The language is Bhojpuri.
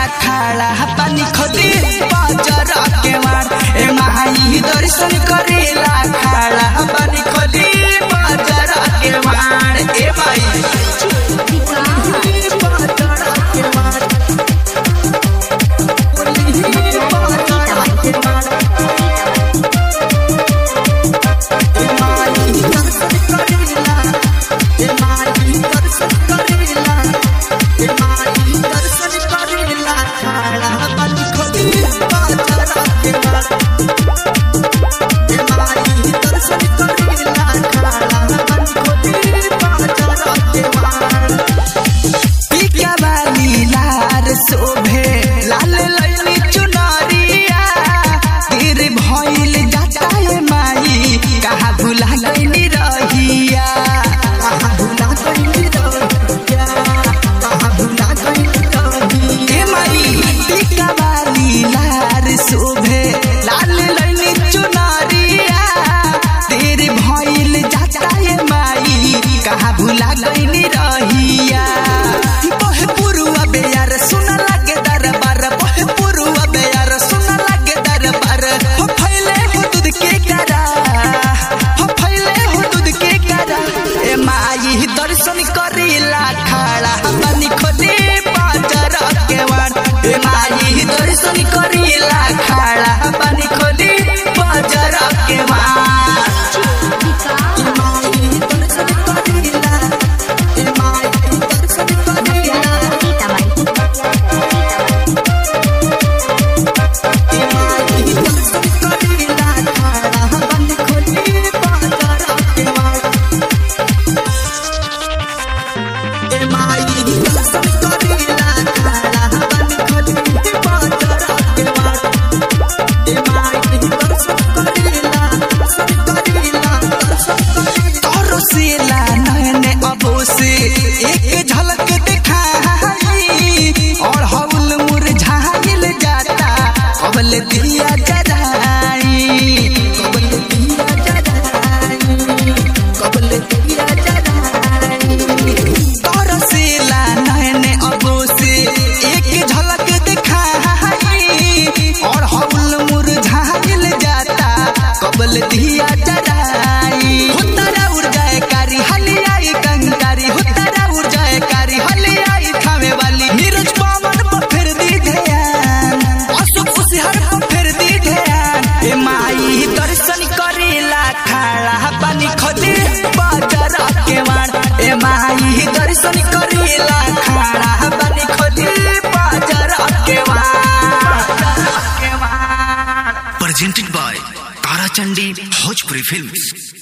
खाड़ा पानी खोदी बाजार के मार ए माई दर्शन करेला खाड़ा पानी खोदी बाजार के मार ए माई भुला गईनी रहिया बहे पुरुआ बेयार सुना लागे दरबार बहे पुरुआ बेयार सुना लागे दरबार हो फैले हो दूध के करा हो फैले हो दूध के करा ए माई दर्शन करेला खाड़ा पानी खोदी बाजार के वार ए माई दर्शन करेला खाड़ा पानी खोदी बाजार के वार एक झलक दिखाई और हौल मुरझाइल जाता कबल दिया जराई कबल दिया जराई कबल दिया जराई तरसेला नैने अबो से एक झलक दिखाई और हौल मुरझाइल जाता कबल दिया जराई उतरा उड़ जाए कारी हलियाई कंकारी उतरा उड़ जाए कारी हलियाई खावे वाली नीरज पावन पर फिर दी ध्यान अशोक उसिहर पर फिर दी ध्यान ए माई दर्शन करेला खाड़ा पानी खोदी बाजार के मार ए माई दर्शन करेला खाड़ा पानी खोदी बाजार के मार presented by Tarachandi Bhojpuri Films।